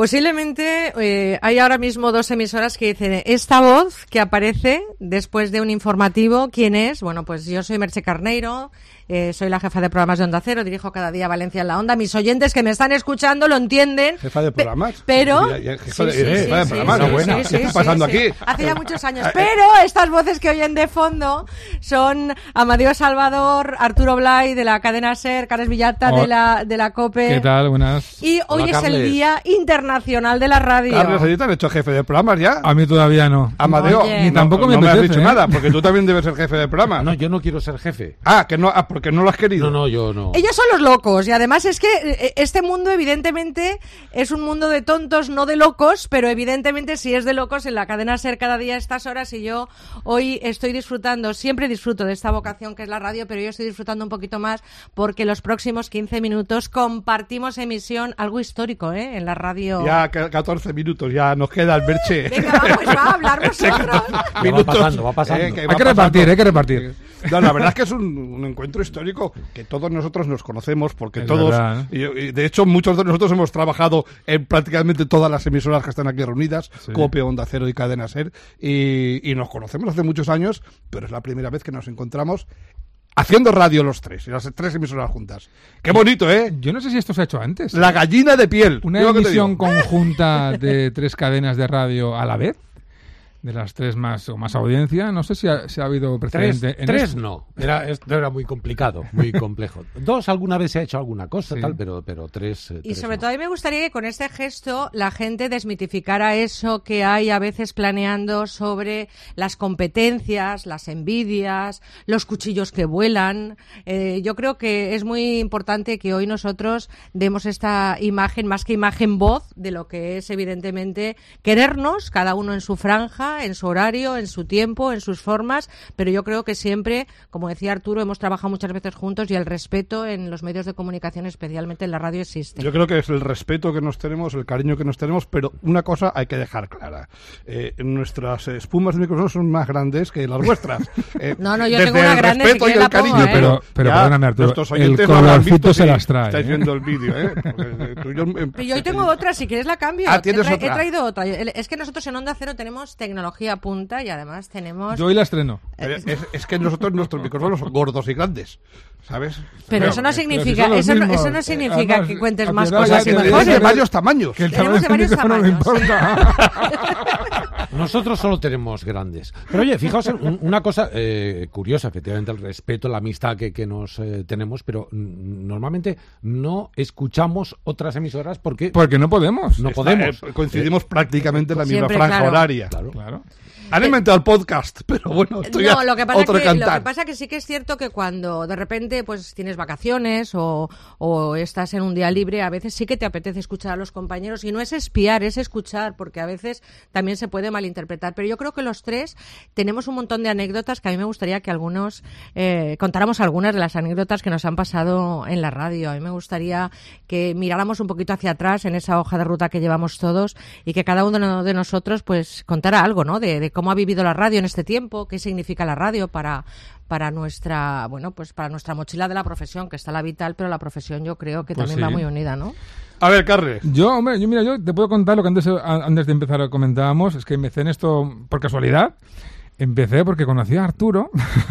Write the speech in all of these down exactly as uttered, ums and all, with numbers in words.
Posiblemente eh, hay ahora mismo dos emisoras que dicen esta voz que aparece después de un informativo, ¿quién es? Bueno, pues yo soy Merche Carneiro. Eh, soy la jefa de programas de Onda Cero, dirijo cada día Valencia en la Onda. Mis oyentes que me están escuchando lo entienden. ¿Jefa de programas? Pe- pero... Ya, ya, jefa de, sí, sí, eh, jefa de sí, programas, sí, buena. Sí, sí, ¿Qué está pasando sí, sí. aquí? Hace ya muchos años. Pero estas voces que oyen de fondo son Amadeo Salvador, Arturo Blay de la cadena SER, Carles Villata oh. de la de la COPE. ¿Qué tal? Buenas. Y hoy Hola, es Carles. el Día Internacional de la Radio. Carles, ¿a ti te han hecho jefe de programas ya? A mí todavía no. Amadeo, Oye. Ni no, tampoco me no me has apetece, dicho ¿eh? nada, porque tú también debes ser jefe de programa. No, yo no quiero ser jefe. Ah, que no, ah, porque no lo has querido. No, no, yo no. Ellos son los locos y además es que este mundo evidentemente es un mundo de tontos, no de locos, pero evidentemente si es de locos en la cadena SER cada día a estas horas y yo hoy estoy disfrutando, siempre disfruto de esta vocación que es la radio, pero yo estoy disfrutando un poquito más porque los próximos quince minutos compartimos emisión, algo histórico, ¿eh? En la radio. Ya catorce minutos, ya nos queda el Merche. Venga, va, pues va a hablar vosotros. Va pasando, va pasando. Eh, que Hay va que pasando. repartir, hay que repartir. No, la verdad es que es un, un encuentro histórico que todos nosotros nos conocemos porque Es todos, verdad, y, y de hecho muchos de nosotros hemos trabajado en prácticamente todas las emisoras que están aquí reunidas, Sí. COPE, Onda Cero y Cadena SER, y, y nos conocemos hace muchos años, pero es la primera vez que nos encontramos haciendo radio los tres, y las tres emisoras juntas. ¡Qué bonito, eh! Yo no sé si esto se ha hecho antes. La gallina de piel. Una Digo lo que te emisión digo. conjunta de tres cadenas de radio a la vez, de las tres más o más audiencia. No sé si ha, si ha habido Tres, precedente en tres esto. no. Era, esto era muy complicado, muy complejo. Dos alguna vez se ha hecho alguna cosa, Sí. tal, pero, pero tres. eh, Y tres sobre no. todo a mí me gustaría que con este gesto la gente desmitificara eso que hay a veces planeando sobre las competencias, las envidias, los cuchillos que vuelan. Eh, yo creo que es muy importante que hoy nosotros demos esta imagen, más que imagen, voz de lo que es evidentemente querernos, cada uno en su franja, en su horario, en su tiempo, en sus formas, pero yo creo que siempre, como decía Arturo, hemos trabajado muchas veces juntos y el respeto en los medios de comunicación, especialmente en la radio, existe. Yo creo que es el respeto que nos tenemos, el cariño que nos tenemos, pero una cosa hay que dejar clara. Eh, nuestras espumas de micrófono son más grandes que las vuestras. Eh, No, no, yo desde tengo una el grande, respeto si y quieres el la pongo, cariño, ¿eh? Pero- pero ya perdóname, Arturo, nuestros el oyentes no habrán colorcito visto se si las trae, estáis ¿eh? viendo el vídeo, ¿eh? Porque, eh, tú y yo, eh, Pero yo hoy tengo otra, si quieres la cambio. Ah, ¿tienes he, tra- otra? he traído otra. El- Es que nosotros en Onda Cero tenemos tecnología punta y además tenemos... Yo hoy la estreno. Pero Es, es que nosotros nuestros micrófonos son gordos y grandes, ¿sabes? Pero eso no pero si significa, son los eso no, mismos. eso no Eh, significa además, que cuentes a más tu edad cosas ya y te- Es mejores. de varios tamaños. Que el Tenemos tamaño de del varios micrófono no tamaños. importa. Nosotros solo tenemos grandes. Pero oye, fijaos en un- una cosa eh, curiosa, efectivamente, el respeto, la amistad que, que nos eh, tenemos, pero mm, normalmente no escuchamos otras emisoras porque Porque no podemos. no Está, podemos. eh, coincidimos prácticamente en la misma Siempre, franja claro. horaria. Claro. Claro. Han inventado el podcast, pero bueno, esto ya No, lo que pasa otro que lo cantar. que pasa que sí que es cierto que cuando de repente pues tienes vacaciones o, o estás en un día libre, a veces sí que te apetece escuchar a los compañeros y no es espiar, es escuchar, porque a veces también se puede malinterpretar. Pero yo creo que los tres tenemos un montón de anécdotas que a mí me gustaría que algunos eh, contáramos algunas de las anécdotas que nos han pasado en la radio. A mí me gustaría que miráramos un poquito hacia atrás en esa hoja de ruta que llevamos todos y que cada uno de nosotros pues contara algo, ¿no? De, de cómo ha vivido la radio en este tiempo, qué significa la radio para para nuestra, bueno, pues para nuestra mochila de la profesión, que está la vital, pero la profesión yo creo que Pues también sí. va muy unida, ¿no? A ver, Carles. Yo, hombre, yo mira, yo te puedo contar lo que antes, a- antes de empezar comentábamos, es que empecé en esto por casualidad. Empecé porque conocí a Arturo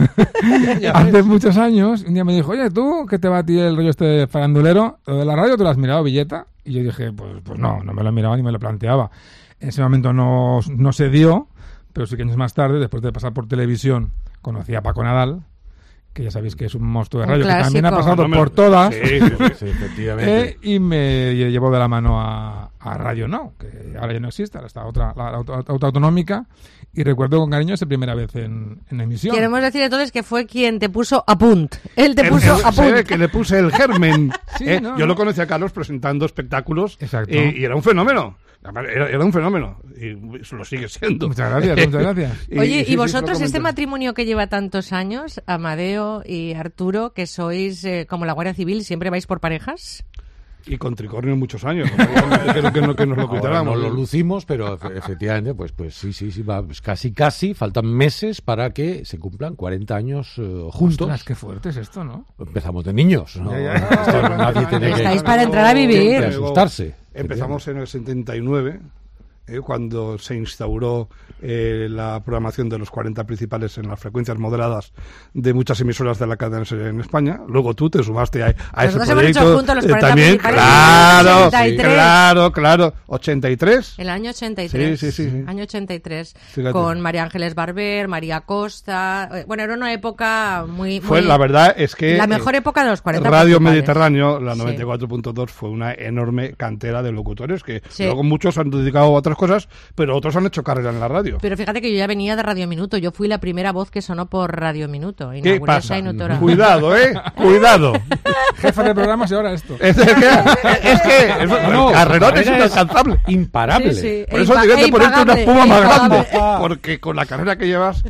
hace muchos años. Un día me dijo, oye, ¿tú qué te va a ti el rollo este farandulero? ¿Lo de la radio te lo has mirado, Villeta? Y yo dije, pues, pues no, no me lo he mirado ni me lo planteaba. En ese momento no, no se dio, pero sí que años más tarde, después de pasar por televisión, conocí a Paco Nadal, que ya sabéis que es un monstruo de Un radio, que también ha clásico. pasado No me- por todas. Sí, sí, sí. Sí, efectivamente. Eh, y me llevó de la mano a, a Radio Now, que ahora ya no existe, ahora está otra, la, la auto- auto- autonómica, y recuerdo con cariño esa primera vez en, en emisión. Queremos decir entonces que fue quien te puso a punt. Él te El- puso el- a se ve punt. que le puse el germen. Sí, ¿eh? no, Yo no. lo conocí a Carlos presentando espectáculos Exacto. y, y era un fenómeno. Era, era un fenómeno y lo sigue siendo. Muchas gracias, muchas gracias. Oye, sí, y sí, vosotros, sí, lo este comento. matrimonio que lleva tantos años, Amadeo y Arturo, que sois eh, como la Guardia Civil, ¿siempre vais por parejas? Y con tricornio muchos años. Obviamente que, no- que no- que nos lo Ahora quitáramos. no lo lucimos, pero efe- efectivamente, pues, pues sí, sí, sí, va, pues casi, casi, faltan meses para que se cumplan cuarenta años eh, juntos. Ostras, qué fuerte es esto, ¿no? Empezamos de niños, ¿no? Ya, ya. Esto nadie tiene que, Estáis para entrar a vivir. que asustarse. Empezamos en el setenta y nueve, eh, cuando se instauró eh, la programación de los cuarenta principales en las frecuencias moderadas de muchas emisoras de la cadena en España. Luego tú te sumaste a, a ese Nosotros proyecto. hemos hecho juntos los cuarenta también, principales claro, ochenta y tres. claro, claro. ¿ochenta y tres? El año ochenta y tres. Sí, sí, sí. Año ochenta y tres. Fíjate. Con María Ángeles Barber, María Costa. Eh, Bueno, era una época muy... Fue, muy- la verdad es que... La mejor época de los cuarenta Radio principales. Mediterráneo, la Sí. noventa y cuatro punto dos, fue una enorme cantera de locutores que Sí. luego muchos han dedicado a otras cosas, pero otros han hecho carrera en la radio. Pero fíjate que yo ya venía de Radio Minuto. Yo fui la primera voz que sonó por Radio Minuto. ¿Qué Inauguré pasa? esa inotora. Cuidado, ¿eh? Cuidado. Jefe de programas y ahora esto. Es que, es que es, No, el carrerón es carrera es inalcanzable. Imparable. Sí, sí. Por E eso impa- tienes e que ponerte una impagable, espuma e más grande. impagable. Porque con la carrera que llevas.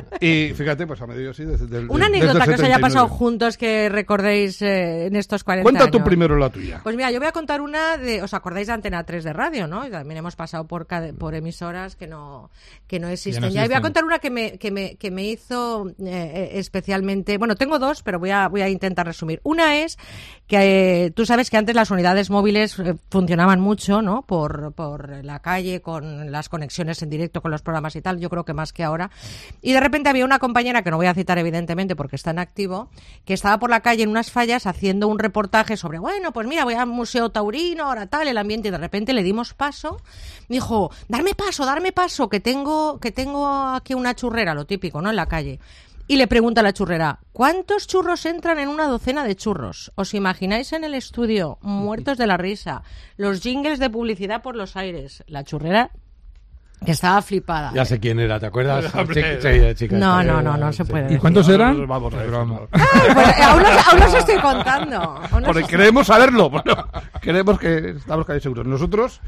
Y fíjate, pues a medio así. Desde, desde, Una desde anécdota que os haya setenta y nueve. pasado juntos que recordéis eh, en estos cuarenta Cuenta años. tú primero la tuya. Pues mira, yo voy a contar una de... ¿Os acordáis de Antena tres de radio, no? Y también hemos pasado por, cade- por emisoras que no, que no existen. no Ya, y voy a existen. contar una que me, que me, que me hizo eh, eh, especialmente... Bueno, tengo dos, pero voy a, voy a intentar resumir. Una es que eh, tú sabes que antes las unidades móviles eh, funcionaban mucho, ¿no? Por, por la calle, con las conexiones en directo con los programas y tal. Yo creo que más que ahora. Y de repente había una compañera, que no voy a citar evidentemente porque está en activo, que estaba por la calle en unas fallas haciendo un reportaje sobre, bueno, pues mira, voy al Museo Taurino, ahora tal, el ambiente, y de repente le dimos paso. Dijo, darme paso, darme paso, que tengo, que tengo aquí una churrera, lo típico, ¿no? En la calle. Y le pregunta a la churrera, ¿cuántos churros entran en una docena de churros? ¿Os imagináis en el estudio, muertos de la risa, los jingles de publicidad por los aires? La churrera, que estaba flipada. Ya sé quién era, ¿te acuerdas? Hombre. Sí, sí, chica, No, esta- no, no, no se sí. puede. ¿Y cuántos eran? Vamos a ver. Broma. Ay, pues, eh, aún, los, aún los estoy contando. Aún los Porque estoy- queremos saberlo. Bueno, queremos que estamos casi seguros. Nosotros,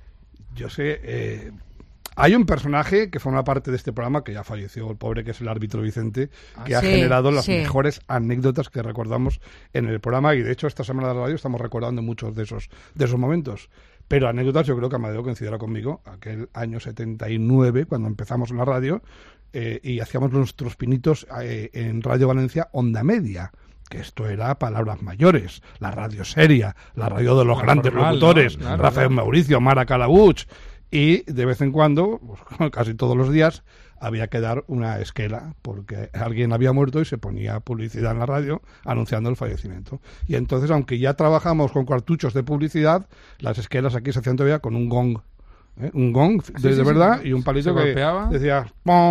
yo sé, eh, hay un personaje que forma parte de este programa que ya falleció, el pobre, que es el árbitro Vicente, que ha sí, generado las sí. mejores anécdotas que recordamos en el programa, y de hecho esta semana de la radio estamos recordando muchos de esos de esos momentos. Pero anécdotas, yo creo que Amadeo coincidirá conmigo, aquel año setenta y nueve, cuando empezamos en la radio, eh, y hacíamos nuestros pinitos eh, en Radio Valencia Onda Media, que esto era palabras mayores, la radio seria, la radio de los La grandes formal, locutores, ¿no? Claro, Rafael claro. Mauricio, Mara Calabuch, y de vez en cuando, pues, casi todos los días, había que dar una esquela, porque alguien había muerto y se ponía publicidad en la radio anunciando el fallecimiento. Y entonces, aunque ya trabajamos con cartuchos de publicidad, las esquelas aquí se hacían todavía con un gong. ¿eh? Un gong de, Sí, sí, de sí. verdad, y un palito Se que golpeaba. decía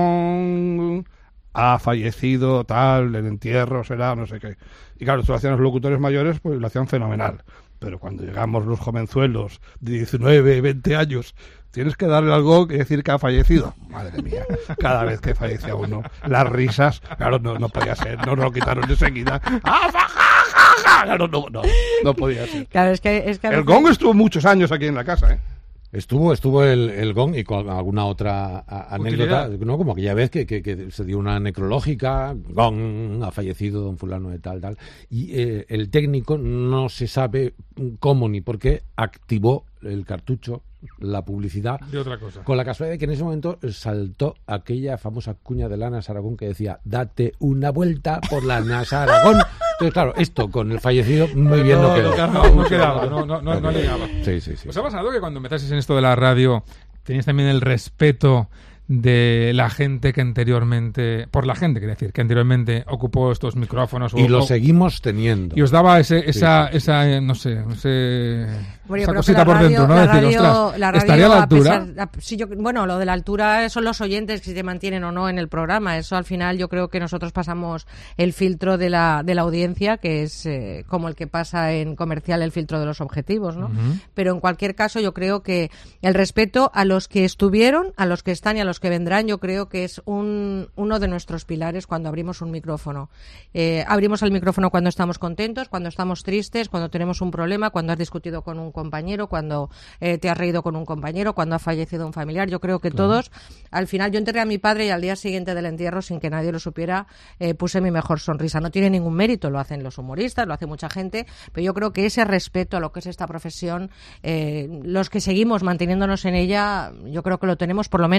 ¡pong! Ha fallecido, tal, el entierro será, no sé qué. Y claro, esto lo hacían los locutores mayores, pues lo hacían fenomenal. Pero cuando llegamos los jovenzuelos de diecinueve, veinte años, tienes que darle algo que decir que ha fallecido. Madre mía, cada vez que fallecía uno, las risas, claro, no, no podía ser, nos lo quitaron enseguida. ¡Ah, ja, ja, ja, ja! Claro, no, no, no podía ser. Claro, es que, es que a El veces- gong estuvo muchos años aquí en la casa, ¿eh? Estuvo, estuvo el, el gong y con alguna otra a- anécdota, Utilidad. ¿no? Como aquella vez que, que, que se dio una necrológica, gong, ha fallecido don fulano de tal, tal. Y eh, el técnico no se sabe cómo ni por qué activó el cartucho, la publicidad, De otra cosa. con la casualidad de que en ese momento saltó aquella famosa cuña de la Nasa Aragón que decía, date una vuelta por la Nasa Aragón. Entonces, claro, esto con el fallecido muy bien no quedó. No, no quedaba, no, no, no, no ligaba. Sí, sí, sí. ¿Os ha pasado que cuando empezasteis en esto de la radio teníais también el respeto de la gente que anteriormente, por la gente, quiero decir, que anteriormente ocupó estos micrófonos? O, Y lo o- seguimos teniendo. y os daba ese, esa, Sí, sí. esa eh, no sé, ese, Bueno, esa yo creo que cosita la por radio- dentro, ¿no? la Decir, radio- ostras, la radio, ¿estaría a la altura? pesar- a- sí, yo- bueno, lo de la altura son los oyentes que si se mantienen o no en el programa. Eso al final yo creo que nosotros pasamos el filtro de la, de la audiencia, que es eh, como el que pasa en comercial el filtro de los objetivos, ¿no? Ujú. Pero en cualquier caso yo creo que el respeto a los que estuvieron, a los que están y a los que vendrán, yo creo que es un, uno de nuestros pilares cuando abrimos un micrófono. Eh, abrimos el micrófono cuando estamos contentos, cuando estamos tristes, cuando tenemos un problema, cuando has discutido con un compañero, cuando eh, te has reído con un compañero, cuando ha fallecido un familiar. Yo creo que todos, al final, yo enterré a mi padre y al día siguiente del entierro, sin que nadie lo supiera, eh, puse mi mejor sonrisa. No tiene ningún mérito, lo hacen los humoristas, lo hace mucha gente, pero yo creo que ese respeto a lo que es esta profesión, eh, los que seguimos manteniéndonos en ella, yo creo que lo tenemos, por lo menos, hablo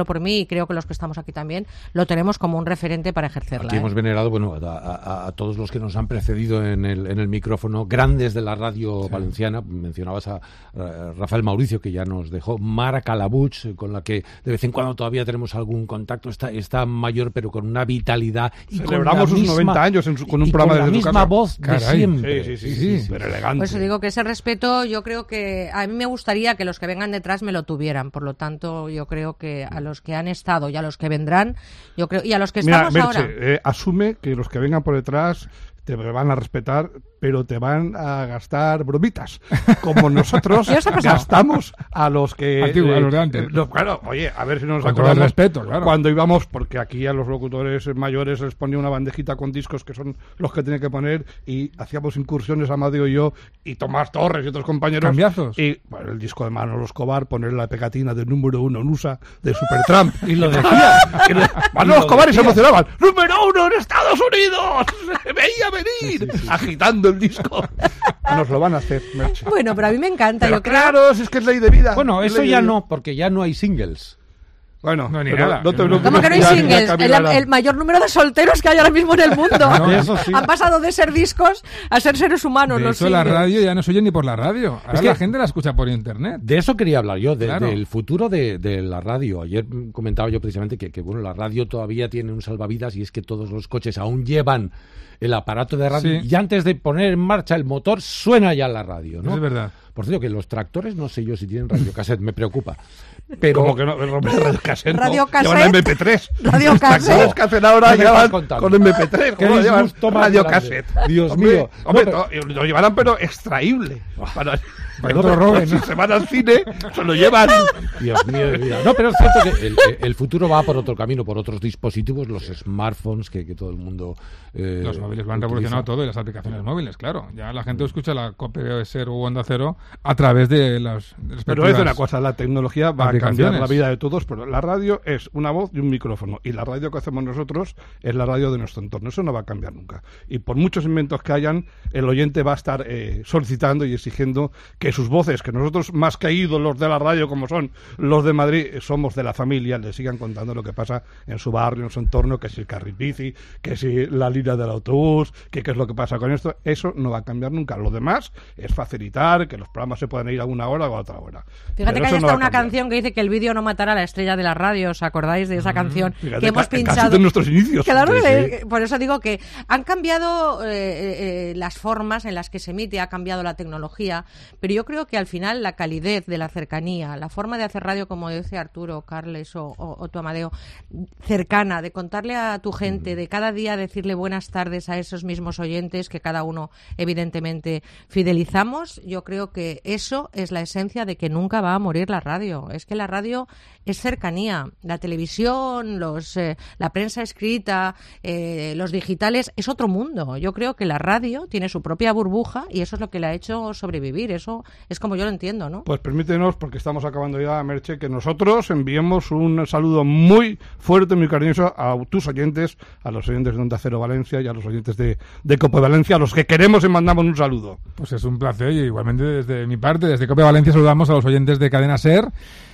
hablo por mí y creo que los que estamos aquí también, lo tenemos como un referente para ejercerla. Aquí ¿eh? hemos venerado, bueno, a, a, a todos los que nos han precedido en el, en el micrófono, grandes de la radio sí. valenciana. Mencionabas a, a Rafael Mauricio, que ya nos dejó, Mara Calabuch, con la que de vez en cuando todavía tenemos alún contacto, está, está mayor, pero con una vitalidad. Y celebramos sus misma, noventa años en su, con un programa con de la misma casa. voz de Caray. siempre. Sí, sí, sí, sí, pero elegante. Por eso digo que ese respeto, yo creo que a mí me gustaría que los que vengan detrás me lo tuvieran. Por lo tanto, yo creo que a los que han estado y a los que vendrán, yo creo y a los que Mira, estamos Merche, ahora. Eh, asume que los que vengan por detrás te van a respetar, pero te van a gastar bromitas, como nosotros gastamos a los que... Antiguo, eh, a los de antes. eh, no, claro, oye, a ver si nos Con todo el acordamos respeto, claro. cuando íbamos, porque aquí a los locutores mayores les ponía una bandejita con discos que son los que tienen que poner, y hacíamos incursiones, Amadeo y yo, y Tomás Torres y otros compañeros. Cambiazos. Y bueno, el disco de Manolo Escobar, poner la pegatina del número uno en U S A de Supertramp. Y lo decía. Que le- Manolo Escobar y se emocionaban. ¡Número uno en Estados Unidos! ¡Se veía venir! Sí, sí, sí. Agitando el disco. Nos lo van a hacer, Merche. Bueno, pero a mí me encanta. Pero yo creo... claro, si es que es ley de vida. Bueno, Es eso ley ya de vida. no, porque ya no hay singles. Bueno, No, ni pero nada. no te ¿Cómo preocupes, ¿Cómo que no hay ya- ya singles? El, caminará. el mayor número de solteros que hay ahora mismo en el mundo. No, eso sí. Han pasado de ser discos a ser seres humanos. De los hecho, la singles. radio ya no se oye ni por la radio. Ahora que- la gente la escucha por internet. De eso quería hablar yo, de- Claro. del futuro de, de la radio. Ayer mm, comentaba yo precisamente que, que bueno, la radio todavía tiene un salvavidas y es que todos los coches aún llevan el aparato de radio Sí. y antes de poner en marcha el motor suena ya la radio, ¿no? Eso es verdad. Por cierto, que los tractores, no sé yo si tienen radiocassette, me preocupa. Pero Como que no, radio cassette, no. Radio cassette. Llevan eme pe tres. Radio Los cassette. tractores que hacen ahora ¿Qué me llevan estás contando? con eme pe tres. Qué ¿Cómo lo llevan? disgusto más Radio grande. cassette. Dios Hombre, mío. Hombre, No, no, lo llevarán pero extraíble. Para, Para que no te lo roben, si ¿no? se van al cine, se lo llevan. Dios mío de vida. No, pero es cierto que el, el futuro va por otro camino, por otros dispositivos, los smartphones que, que todo el mundo eh, Los móviles lo han utiliza. revolucionado todo y las aplicaciones móviles, claro. Ya la gente escucha la COPE SER u Onda Cero a través de las respectivas Pero es una cosa, la tecnología va a cambiar aplicaciones. la vida de todos, pero la radio es una voz y un micrófono. Y la radio que hacemos nosotros es la radio de nuestro entorno. Eso no va a cambiar nunca. Y por muchos inventos que hayan, el oyente va a estar eh, solicitando y exigiendo que sus voces, que nosotros más que ídolos de la radio como son los de Madrid, somos de la familia, le sigan contando lo que pasa en su barrio, en su entorno, que si el carril bici, que si la línea del autobús, que qué es lo que pasa con esto. Eso no va a cambiar nunca. Lo demás es facilitar que los programas se puedan ir a una hora o a otra hora. Fíjate Pero que hay eso no hasta va a una cambiar. canción que dice que el vídeo no matará a la estrella de la radio. ¿Os acordáis de esa canción Fíjate, que hemos ca- casi pinchado? de nuestros inicios. Claro, Sí, sí. eh, por eso digo que han cambiado eh, eh, las formas en las que se emite, ha cambiado la tecnología, pero yo creo que al final la calidez de la cercanía, la forma de hacer radio, como dice Arturo, Carles o, o, o tu Amadeo, cercana, de contarle a tu gente, de cada día decirle buenas tardes a esos mismos oyentes que cada uno evidentemente fidelizamos, yo creo que eso es la esencia de que nunca va a morir la radio. Es que la radio es cercanía, la televisión, los, eh, la prensa escrita, eh, los digitales, es otro mundo. Yo creo que la radio tiene su propia burbuja y eso es lo que le ha hecho sobrevivir. Eso es como yo lo entiendo, ¿no? Pues permítenos, porque estamos acabando ya, Merche, que nosotros enviemos un saludo muy fuerte, muy cariñoso a tus oyentes, a los oyentes de Onda Cero Valencia y a los oyentes de, de Cope Valencia, a los que queremos y mandamos un saludo. Pues es un placer y igualmente desde mi parte, desde COPE Valencia, saludamos a los oyentes de Cadena SER,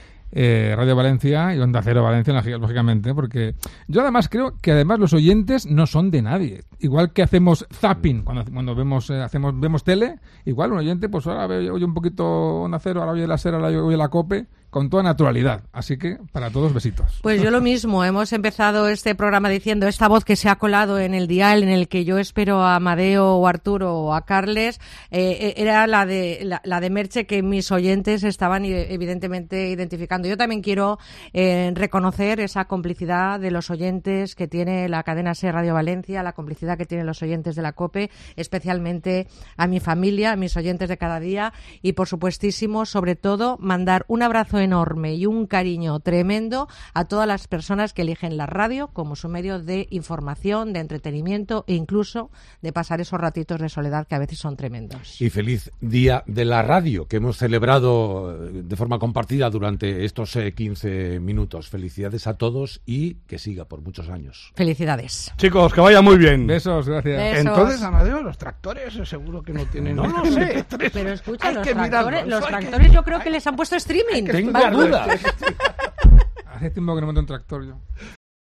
eh, Radio Valencia y Onda Cero Valencia, lógicamente, porque yo además creo que además los oyentes no son de nadie. Igual que hacemos zapping cuando, cuando vemos eh, hacemos vemos tele, igual un oyente pues ahora ve- oye un poquito Onda Cero, ahora oye la SER, ahora oye la COPE, con toda naturalidad. Así que para todos besitos. Pues yo lo mismo, hemos empezado este programa diciendo esta voz que se ha colado en el dial, en el que yo espero a Amadeo o a Arturo o a Carles, eh, era la de la, la de Merche, que mis oyentes estaban evidentemente identificando. Yo también quiero eh, reconocer esa complicidad de los oyentes que tiene la cadena SER Radio Valencia, la complicidad que tienen los oyentes de la COPE, especialmente a mi familia, a mis oyentes de cada día, y por supuestísimo, sobre todo, mandar un abrazo enorme y un cariño tremendo a todas las personas que eligen la radio como su medio de información, de entretenimiento e incluso de pasar esos ratitos de soledad que a veces son tremendos. Y feliz Día de la Radio, que hemos celebrado de forma compartida durante estos eh, quince minutos. Felicidades a todos y que siga por muchos años. Felicidades. Chicos, que vaya muy bien. Besos, gracias. Besos. Entonces, Amadeo, los tractores eh, seguro que no tienen... No lo sé. Pero escucha, Hay los que tractores, mirarlos, los hay que- tractores yo creo que les han puesto streaming. Tengo Vamos. dudas. Hace tiempo que no monto un tractor yo.